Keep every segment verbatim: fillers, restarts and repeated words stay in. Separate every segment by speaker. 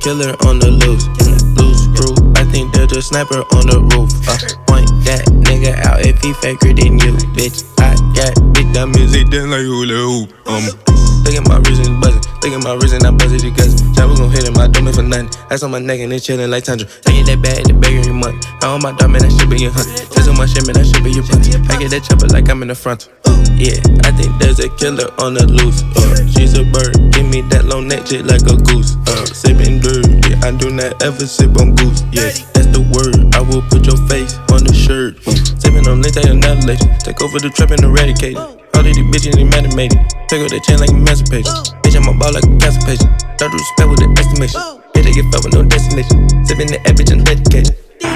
Speaker 1: killer on the loose. Mm, loose screw. I think there's a sniper on the roof. Uh, point that nigga out if he faker than you, bitch. I got big dumb music done like hula hoop. Um, look at my reason buzzing. Look at my reason I buzz it because Jabba gon' hit him. I do me for nothing. That's on my neck and it's chillin' like Tundra. I get that bag, the bag every month. I own my dog, man, that shit be your hunt. Just on my shit, man, that shit be your punt. I get that chopper like I'm in the front. Yeah, I think there's a killer on the loose. Uh, she's a bird, give me that long neck shit like a goose. Uh, sippin' dirt, yeah, I do not ever sip on goose. Yeah, that's the word. I will put your face on the shirt. Uh, sippin' on links, I annihilation. Take over the trap and eradicate it. All of these bitches ain't animated. Take out their chain like emancipation. Bitch, I'm a ball like a cancer patient. Don't do respect with the estimation. Bitch, I get fed with no destination. Sippin' the air, bitch, I'm dedicated.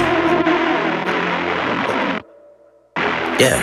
Speaker 1: Yeah.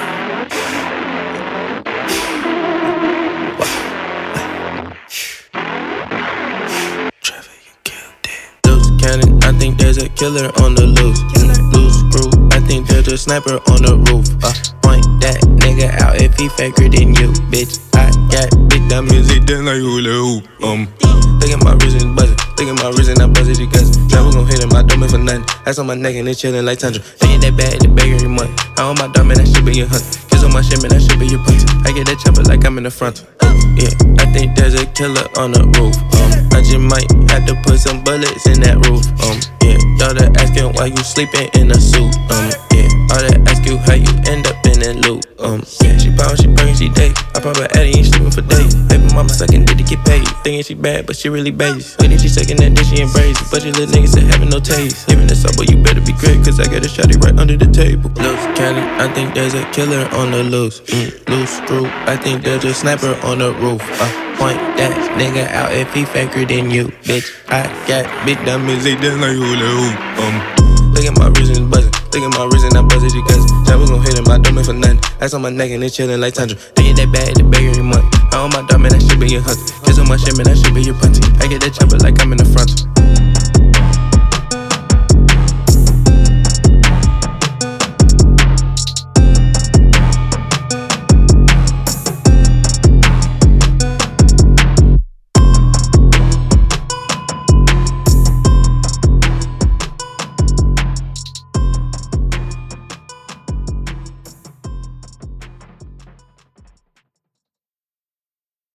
Speaker 1: Cannon, I think there's a killer on the loose. Mm, loose screw, I think there's a sniper on the roof. Uh, point that nigga out if he faker than you, bitch. I got big dumb music done like hula hoop. Um, look at my reason buzzing. Look at my reason I buzz it because Jabba gon' hit him. I don't mean for nothing. That's on my neck and it's chillin' like Tundra. I get that bag, the bag every month. I own my dog, man, that shit be your hunt. Kiss on my shit, man, that shit be your punt. I get that chopper like I'm in the front. Yeah, I think there's a killer on the roof. Um, I just might have to put some bullets in that roof. Um, yeah, y'all that asking why you sleeping in a suit. Um, yeah, all that ask you how you end up in that loop. Um, yeah, she pound, she bring, she date. I pop her Addy, ain't sleeping for days. Baby mama sucking, did to get paid. Thinking she bad, but she really base. When she sucking that dick, she embrace. But you little niggas that having no taste. Giving this up, but you better be great, cause I got a shotty right under the table. Loose cannon, I think there's a killer on the loose. Mm, loose screw, I think there's a sniper on the roof. Uh, point that nigga out if he faker than you, bitch. I got big dumb music done like hula hoop. Um, look at my reason buzzing. Look at my reason I buzz it because Jabba gon' hit him. I don't mean for nothing. That's on my neck and it's chillin' like Tundra. I get that bag, the bag every month. I own my dog, man, that shit be your hunt. Kiss on my shit, man, that shit be your punt. I get that chopper like I'm in the front.